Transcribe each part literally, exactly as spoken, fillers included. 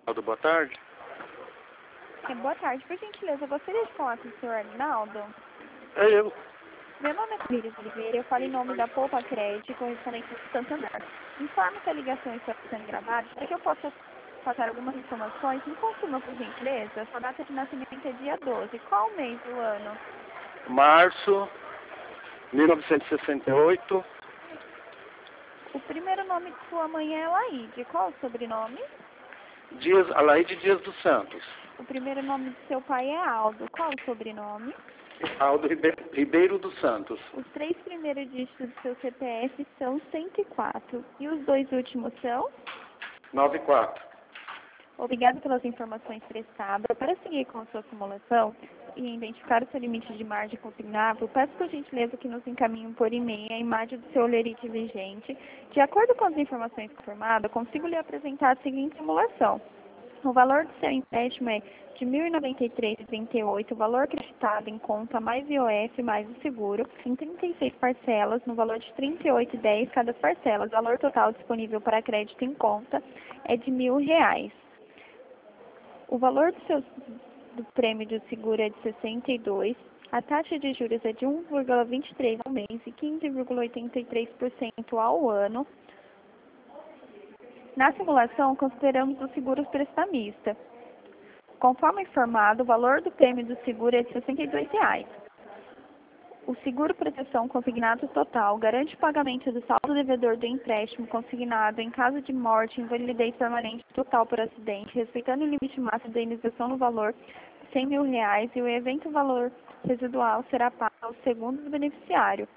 Aldo, boa tarde. É, boa tarde. Por gentileza, eu gostaria de falar com o senhor Arnaldo. É eu. Meu nome é Camila Oliveira, eu falo em nome da Poupa Crédito, correspondente do Santander. Informo que a ligação está sendo gravada para que eu possa passar algumas informações. Me confirma, por gentileza, sua data de nascimento é dia doze. Qual mês do ano? Março, mil novecentos e sessenta e oito. O primeiro nome de sua mãe é Laide. Qual o sobrenome? Dias, Alaide Dias dos Santos. O primeiro nome de seu pai é Aldo. Qual o sobrenome? Aldo Ribe- Ribeiro dos Santos. Os três primeiros dígitos do seu C P F são cento e quatro. E os dois últimos são? noventa e quatro. Obrigada pelas informações prestadas. Para seguir com a sua simulação e identificar o seu limite de margem consignável, peço por gentileza que nos encaminhem por e-mail a imagem do seu lerite vigente. De acordo com as informações confirmadas, consigo lhe apresentar a seguinte simulação. O valor do seu empréstimo é de mil e noventa e três reais e trinta e oito centavos, o valor acreditado em conta mais I O F mais o seguro, em trinta e seis parcelas, no valor de trinta e oito reais e dez centavos cada parcela. O valor total disponível para crédito em conta é de mil reais. O valor do seu do prêmio de seguro é de sessenta e dois reais. A taxa de juros é de um vírgula vinte e três por cento ao mês e quinze vírgula oitenta e três por cento ao ano. Na simulação, consideramos o seguro prestamista. Conforme informado, o valor do prêmio do seguro é de sessenta e dois reais. O seguro proteção consignado total garante o pagamento do saldo devedor do empréstimo consignado em caso de morte, invalidez permanente total por acidente, respeitando o limite máximo da indenização no valor de cem mil reais e o evento valor residual será pago ao segundo beneficiário.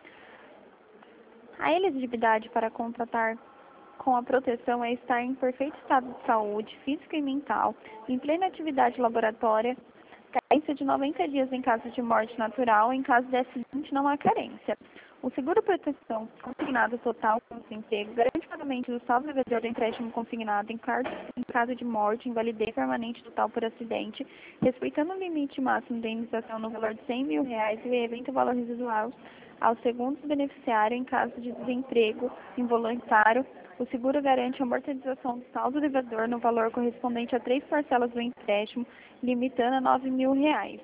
A elegibilidade para contratar com a proteção é estar em perfeito estado de saúde, física e mental, em plena atividade laboratória, carência de noventa dias em caso de morte natural, em caso de acidente não há carência. O seguro proteção consignado total com desemprego garante o pagamento do saldo devedor do empréstimo consignado em caso, em caso de morte, invalidez permanente total por acidente, respeitando o limite máximo da indenização no valor de cem mil reais e o evento valor residual ao segundo beneficiário em caso de desemprego involuntário. O seguro garante a amortização do saldo devedor no valor correspondente a três parcelas do empréstimo, limitando a nove mil reais.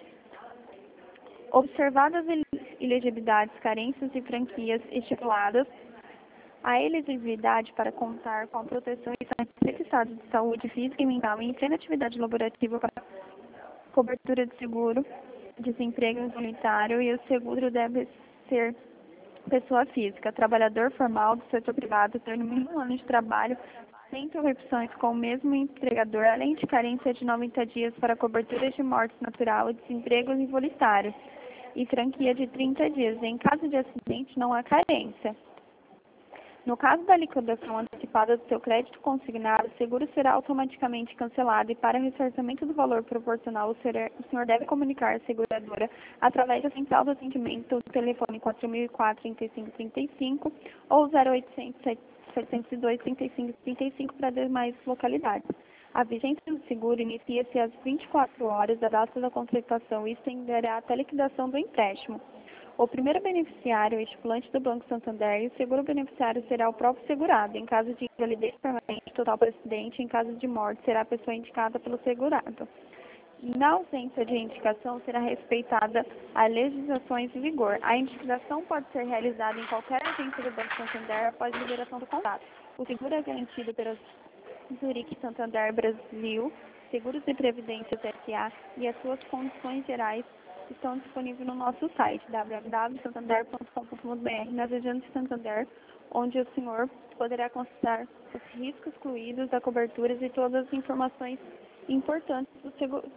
Observadas as elegibilidades, carências e franquias estipuladas, a elegibilidade para contar com a proteção está em perfeito estado de saúde física e mental e em plena atividade laborativa para cobertura de seguro, desemprego involuntário, e o seguro deve ser pessoa física, trabalhador formal do setor privado, ter no mínimo um ano de trabalho sem interrupções com o mesmo empregador, além de carência de noventa dias para cobertura de morte natural e desempregos involuntários, e franquia de trinta dias. Em caso de acidente, não há carência. No caso da liquidação antecipada do seu crédito consignado, o seguro será automaticamente cancelado e para ressarcimento do valor proporcional, o senhor deve comunicar à seguradora através da central de atendimento do telefone quatro mil e quatro, trinta e cinco trinta e cinco ou zero oitocentos, setecentos e dois, trinta e cinco trinta e cinco para demais localidades. A vigência do seguro inicia-se às vinte e quatro horas da data da contratação e estenderá até a liquidação do empréstimo. O primeiro beneficiário é o estipulante do Banco Santander e o segundo beneficiário será o próprio segurado. Em caso de invalidez permanente total por acidente, em caso de morte, será a pessoa indicada pelo segurado. Na ausência de indicação, será respeitada a legislação em vigor. A indicação pode ser realizada em qualquer agência do Banco Santander após a liberação do contrato. O seguro é garantido pela Zurich Santander Brasil, Seguros e Previdências S A, e as suas condições gerais estão disponíveis no nosso site w w w ponto santander ponto com ponto b r, nas regiões de Santander, onde o senhor poderá consultar os riscos excluídos da cobertura e todas as informações importantes do seguro.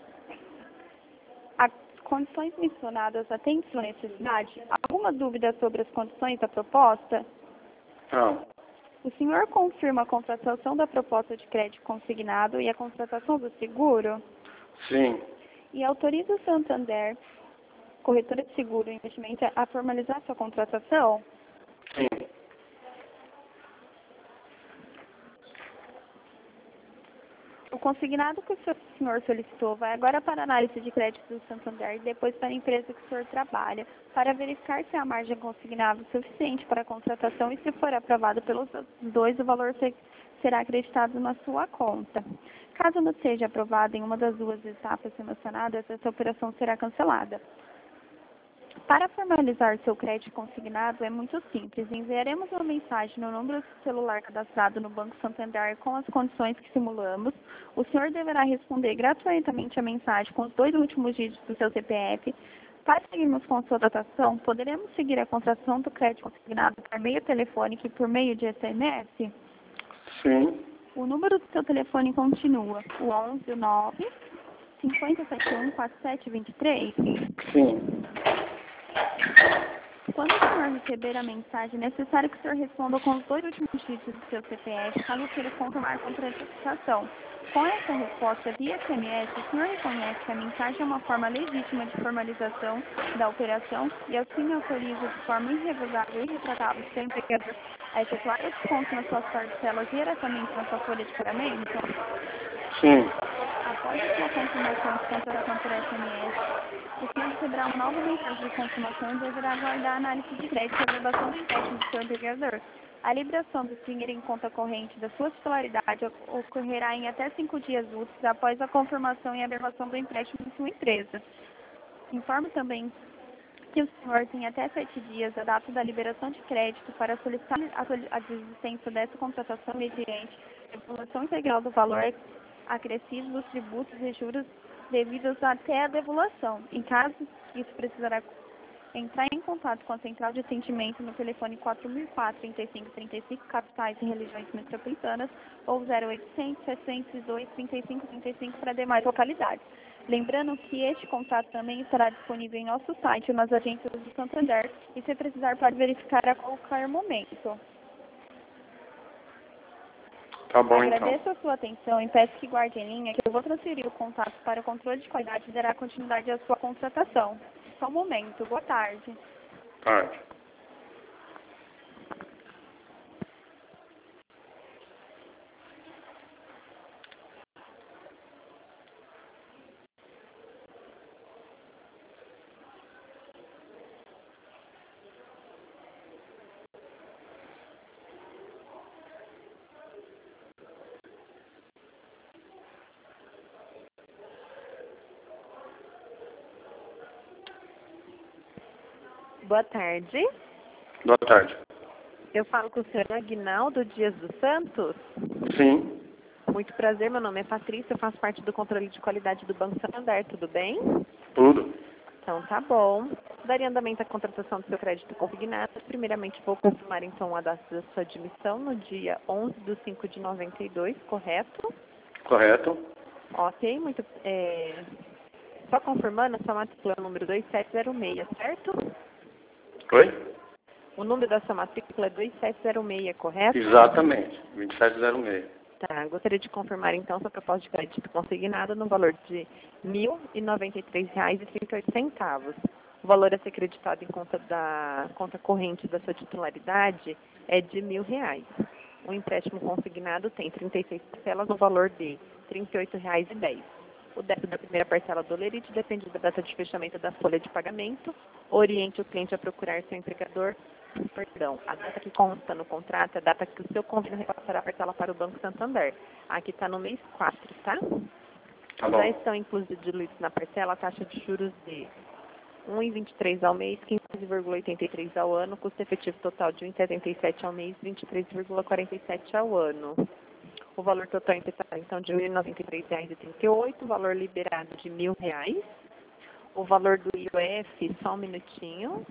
As condições mencionadas atendem sua necessidade? Alguma dúvida sobre as condições da proposta? Não. O senhor confirma a contratação da proposta de crédito consignado e a contratação do seguro? Sim. E autoriza o Santander, corretora de seguro e investimento, a formalizar sua contratação? Sim. O consignado que o senhor solicitou vai agora para a análise de crédito do Santander e depois para a empresa que o senhor trabalha, para verificar se a margem consignável é suficiente para a contratação e, se for aprovado pelos dois, o valor será acreditado na sua conta. Caso não seja aprovado em uma das duas etapas mencionadas, essa operação será cancelada. Para formalizar seu crédito consignado é muito simples. Enviaremos uma mensagem no número celular cadastrado no Banco Santander com as condições que simulamos. O senhor deverá responder gratuitamente a mensagem com os dois últimos dígitos do seu C P F. Para seguirmos com a sua tratação, poderemos seguir a contratação do crédito consignado por meio telefônico e por meio de S M S? Sim. O número do seu telefone continua o onze nove cinco sete um quatro sete dois três? Sim. Quando o senhor receber a mensagem, é necessário que o senhor responda com os dois últimos dígitos do seu C P F, caso queira confirmar a contratação. Com essa resposta via S M S, o senhor reconhece que a mensagem é uma forma legítima de formalização da operação e assim autoriza de forma irrevogável e irretratável o seu empregador a efetuar o desconto nas suas parcelas diretamente na sua folha de pagamento? Sim. Após a sua confirmação de contratação por S M S, o senhor receberá uma nova mensagem de confirmação e deverá aguardar a análise de crédito e a aprovação do empréstimo do seu empregador. A liberação do dinheiro em conta corrente da sua titularidade ocorrerá em até cinco dias úteis após a confirmação e a aprovação do empréstimo de sua empresa. Informo também que o senhor tem até sete dias da data da liberação de crédito para solicitar a desistência dessa contratação mediante devolução integral do valor acrescido dos tributos e juros devidos até a devolução. Em caso isso precisará entrar em contato com a central de atendimento no telefone quatro mil e quatro, trinta e cinco trinta e cinco, capitais e regiões metropolitanas, ou zero oitocentos, setecentos e dois, trinta e cinco trinta e cinco para demais localidades. Lembrando que este contato também estará disponível em nosso site ou nas agências do Santander e, se precisar, pode verificar a qualquer momento. Tá bom, Agradeço então. a sua atenção e peço que guarde em linha que eu vou transferir o contato para o controle de qualidade e dará continuidade à sua contratação. Só um momento. Boa tarde. Tarde. Boa tarde. Boa tarde. Eu falo com o senhor Aguinaldo Dias dos Santos. Sim. Muito prazer, meu nome é Patrícia, eu faço parte do controle de qualidade do Banco Santander, tudo bem? Tudo. Então tá bom. Daria andamento à contratação do seu crédito consignado. Primeiramente vou confirmar então a data da sua admissão no dia onze de cinco de noventa e dois, correto? Correto. Ok, muito... É... Só confirmando, a sua matrícula é o número dois sete zero seis, certo? Oi? O número da sua matrícula é dois sete zero seis, correto? Exatamente. vinte e sete zero seis. Tá, gostaria de confirmar então sua proposta de crédito consignado no valor de mil e noventa e três reais e trinta e oito centavos. O valor a ser creditado em conta da conta corrente da sua titularidade é de mil reais. O empréstimo consignado tem trinta e seis parcelas no valor de trinta e oito reais e dez centavos. O débito da primeira parcela do lerite depende da data de fechamento da folha de pagamento. Oriente o cliente a procurar seu empregador. Perdão, a data que consta no contrato é a data que o seu convênio repassará a parcela para o Banco Santander. Aqui está no mês quatro, tá? Tá bom. Já estão incluídos diluídos na parcela a taxa de juros de um vírgula vinte e três ao mês, quinze vírgula oitenta e três ao ano, custo efetivo total de um vírgula setenta e sete ao mês, vinte e três vírgula quarenta e sete ao ano. O valor total imputado, então, de mil e noventa e três reais e trinta e oito, o valor liberado de mil reais. O valor do I O F, só um minutinho.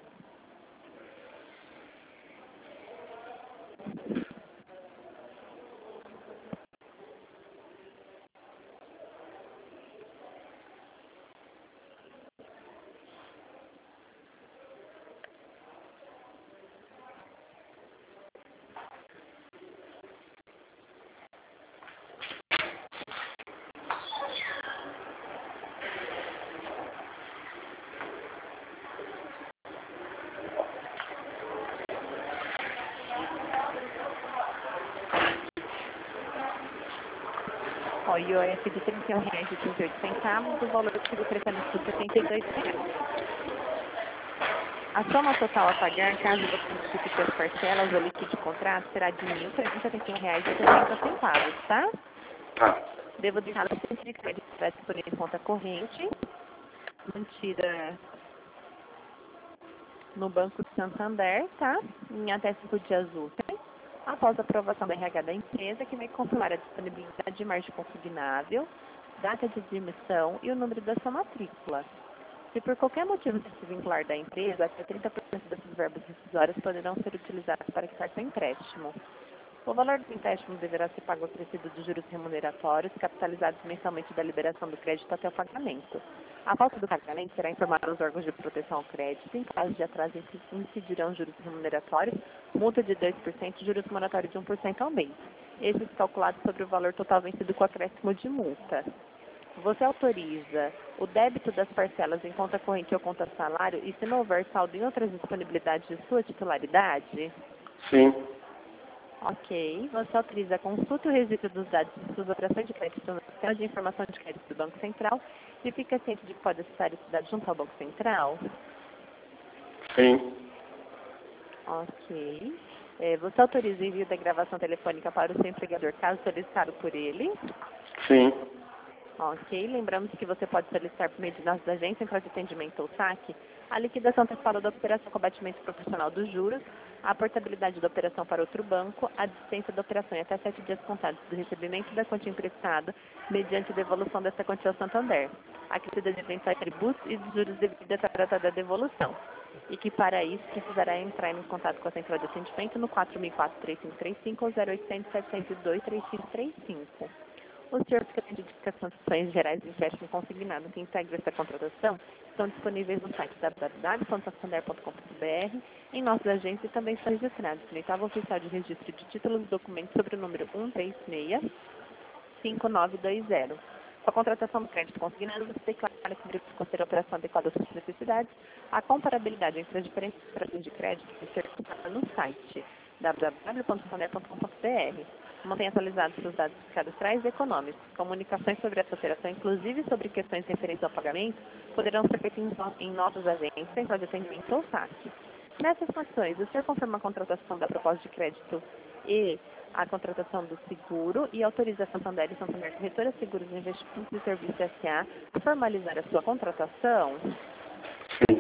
Ó, I O F de trinta e um reais e trinta e oito centavos, o valor do tratamento de setenta e dois reais. A soma total a pagar, caso você justifique as parcelas ou liquide o contrato, será de mil trezentos e setenta e um reais e setenta centavos, tá? Tá. Devo deixar a licença de crédito para disponível em conta corrente, mantida no Banco de Santander, tá? Em até cinco dias úteis, após a aprovação da R H da empresa, que vai confirmar a disponibilidade de margem consignável, data de admissão e o número da sua matrícula. Se por qualquer motivo se desvincular da empresa, até trinta por cento dessas verbas rescisórias poderão ser utilizadas para quitar seu empréstimo. O valor do empréstimo deverá ser pago acrescido de juros remuneratórios, capitalizados mensalmente da liberação do crédito até o pagamento. A falta do pagamento será informada aos órgãos de proteção ao crédito. Em caso de atraso, incidirão juros remuneratórios, multa de dois por cento e juros moratórios de um por cento ao mês. Estes calculados sobre o valor total vencido com acréscimo de multa. Você autoriza o débito das parcelas em conta corrente ou conta salário e se não houver saldo em outras disponibilidades de sua titularidade? Sim. Ok. Você autoriza a consulta e o registro dos dados de suas operações de crédito no sistema de informação de crédito do Banco Central e fica ciente de que pode acessar esses dados junto ao Banco Central? Sim. Ok. É, você autoriza o envio da gravação telefônica para o seu empregador, caso solicitado por ele? Sim. Ok. Lembramos que você pode solicitar por meio de nossas agências, central de atendimento ou saque, a liquidação antecipada da operação com abatimento proporcional dos juros, a portabilidade da operação para outro banco, a dispensa da operação em até sete dias contados do recebimento da quantia emprestada, mediante devolução dessa quantia ao Santander, a crescida de eventuais tributos e dos juros devidos à data da devolução. E que para isso precisará entrar em contato com a central de atendimento no quatro mil e quatro, três cinco três cinco ou zero oitocentos, setecentos e dois, três cinco três cinco. Os termos de identificação de ações gerais de empréstimo consignado que integram essa contratação estão disponíveis no site w w w ponto santander ponto com ponto b r, em nossas agências e também estão registrados no oitavo oficial de registro de títulos e documentos sobre o número um três seis cinco nove dois zero. Com a contratação do crédito consignado, você declara que deve considerar a operação adequada às suas necessidades. A comparabilidade entre as diferentes operações de crédito pode ser consultada no site w w w ponto santander ponto com ponto b r. Mantenha atualizados seus dados cadastrais e econômicos. Comunicações sobre essa operação, inclusive sobre questões referentes ao pagamento, poderão ser feitas em nossas agências, central de atendimento ou saque. Nessas condições, o senhor confirma a contratação da proposta de crédito e a contratação do seguro e autoriza a Santander e Santander Corretora Seguros e Investimentos e Serviços S A a formalizar a sua contratação? Sim.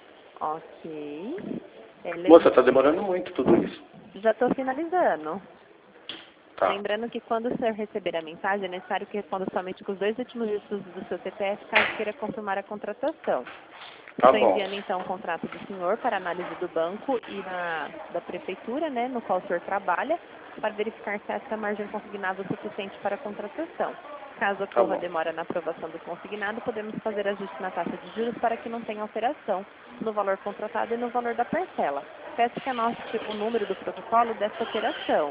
Ok. É, Moça, tá demorando muito tudo isso. já estou finalizando. Tá. Lembrando que quando o senhor receber a mensagem, é necessário que responda somente com os dois últimos dígitos do seu C P F, caso queira confirmar a contratação. Tá Estou bom. enviando então o contrato do senhor para análise do banco e na, da prefeitura, né, no qual o senhor trabalha, para verificar se essa margem consignável é suficiente para a contratação. Caso ocorra bom. demora na aprovação do consignado, podemos fazer ajuste na taxa de juros para que não tenha alteração no valor contratado e no valor da parcela. Peço que anote o número do protocolo dessa operação.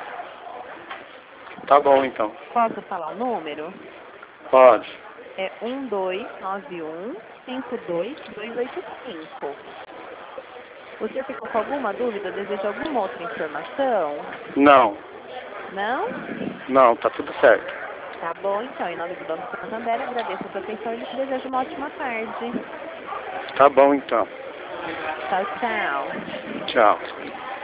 Tá bom, então. Posso falar o número? Pode. É um dois nove um cinco dois dois oito cinco. O senhor ficou com alguma dúvida? Deseja alguma outra informação? Não. Não? Não, tá tudo certo. Tá bom, então. Em nome do Banco Santander, agradeço a sua atenção e desejo uma ótima tarde. Tá bom, então. Tchau, tchau. Tchau.